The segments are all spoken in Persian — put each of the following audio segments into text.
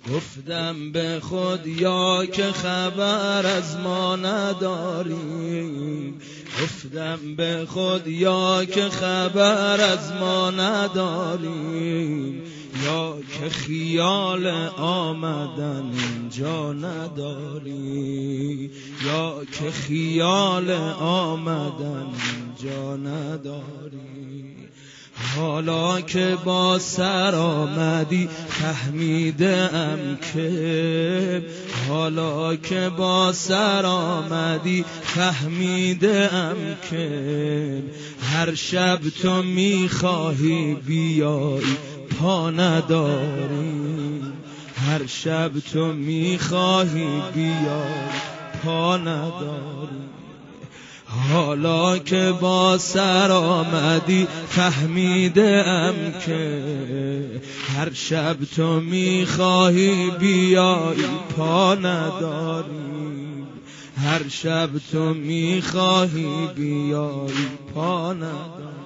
گفتم به خود یا که خبر از ما نداری، گفتم به خود یا که خبر از ما نداری، یا که خیال آمدن اینجا نداری، یا که خیال آمدن اینجا نداری. حالا که با سر آمدی فهمیدم که، حالا که با سر آمدی فهمیدم که، هر شب تو میخواهی بیایی پا نداری، هر شب تو میخواهی بیایی پا نداری. حالا که با سر آمدی فهمیدم که، هر شب تو میخواهی بیایی پا نداری، هر شب تو میخواهی بیایی پا نداری.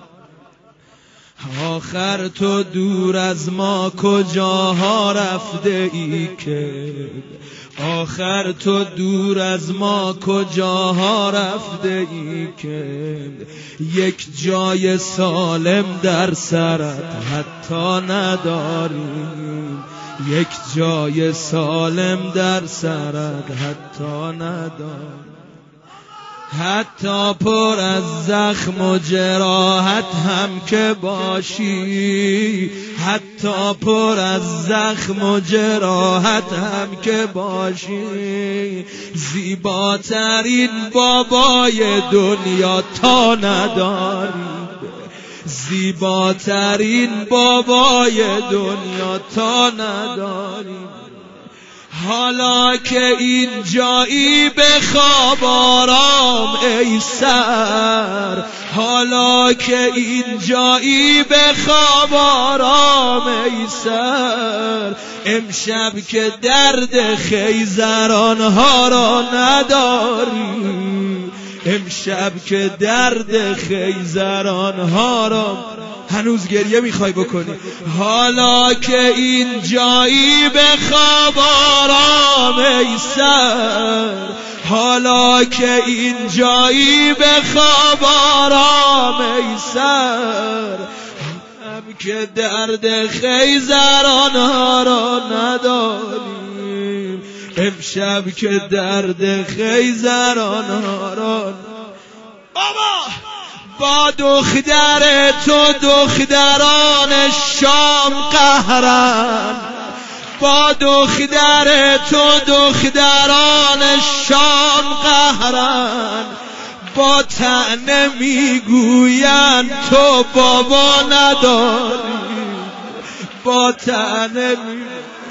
آخر تو دور از ما کجاها رفته ای که، آخر تو دور از ما کجاها رفته ای که، یک جای سالم در سرت حتی نداری، یک جای سالم در سرت حتی نداری. حتی پر از زخم و جراحت هم که باشی، حتی پر از زخم و جراحت هم که باشی، زیباترین بابای دنیا تا نداری، زیباترین بابای دنیا تا نداری. حالا که اینجایی بخواب آرام ای سر، حالا که اینجایی بخواب آرام ای سر، امشب که درد خیزرانها را نداری، امشب که درد خیزرانها را هنوز گریه میخوای بکنی. حالا که اینجایی بخواب آرام ای سر، حالا که اینجایی بخواب آرام ای سر، هم که درد خیزرانها را نداریم، امشب که درد خیزرانها را با دختر تو دختران شام قهرن، با دختر تو دختران شام قهرن، با طعنه میگویند تو بابا نداری، با طعنه